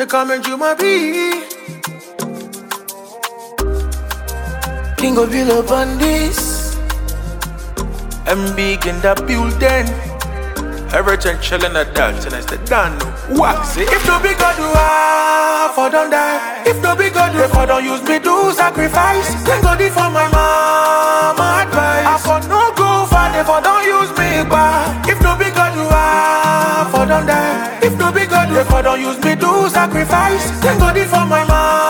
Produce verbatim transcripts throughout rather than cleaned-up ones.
They come and you my be. King of Bill up on this. I'm big in the building. Everything chillin' at that, and I said, Dan, wax it. If no be God, do I for don't die. If no be God, if I don't use me, do sacrifice. Thank God for my mama advice. I for no go far, if I don't use me, but if no be God, do I for don't die. If no be God, if I don't use me, do sacrifice. Thank God for my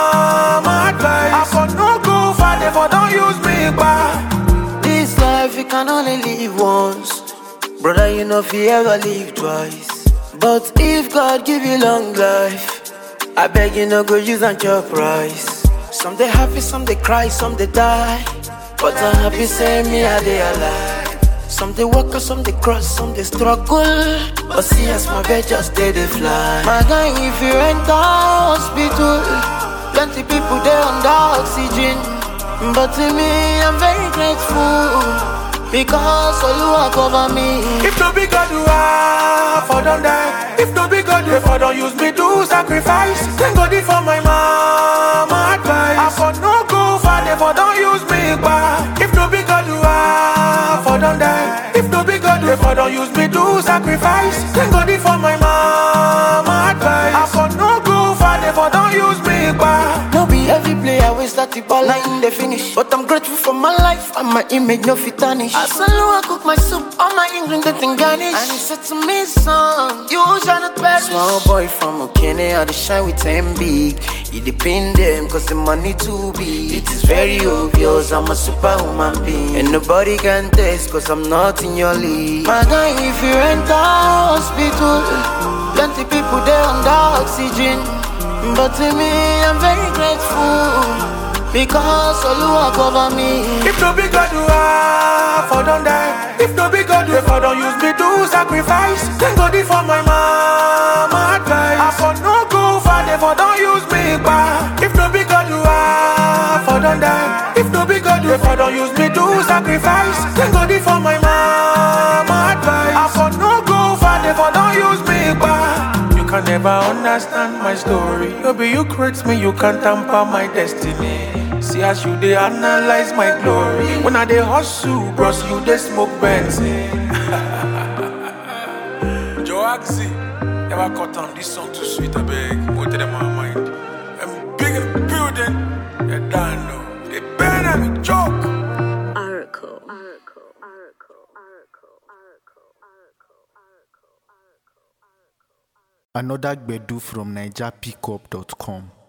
mama advice. I for no go far, if I don't use me, but this life you can only live once. Brother, you know if you ever live twice. But if God give you long life, I beg you no go use on your price. Some they happy, some they cry, some they die. But I'm happy say me I they alive. Some they walk, some they cross, some they struggle. But see as my bed just stay they fly. My guy, if you enter hospital, plenty people there under oxygen. But to me, I'm very grateful, because Oluwa cover me. If no be God, do I for don't die. If no be God, if I don't use me, do sacrifice. Thank God for my mama advice. I for no go far, if I don't use me, but if no be God, do I for don't die. If no be God, if I don't use me, do sacrifice. Thank God for my mama advice. I for no go far, if I don't use me, but no be every player we start the ball line they finish. But I'm grateful for my life and my image no fit tarnish. As I cook my soup, all my England they think garnish. And he said to me, son, you shall not perish. Small boy from Okene, I dey shine with them big. He depend them cause the money too big. It is very obvious I'm a superhuman being, and nobody can test cause I'm not in your league. My guy, if you enter hospital, plenty people there under oxygen. But to me, I'm very grateful, because Oluwa cover me. If no be God, do I for don't die. If no be God, if I don't use me, do sacrifice. Thank God for my mama advice. I for no go far, if I don't use me, but if no be God, do I for don't die. If no be God, if I don't use me, do sacrifice. Thank God for my mama advice. I for no go far, if I don't use me, but you can never understand my story. Maybe you create me, you can't tamper my destiny. See as you they analyze my glory. When I they hustle, bros, you they smoke benzene. Joaxi, never cut on this song too sweet, I beg. Go to them my mind. I'm big in the building. You don't know. They better me joke. Oracle, Oracle, Oracle, Oracle, Oracle, Oracle, Oracle, Oracle, Oracle. Another Gbedu from Niger Pickup dot com.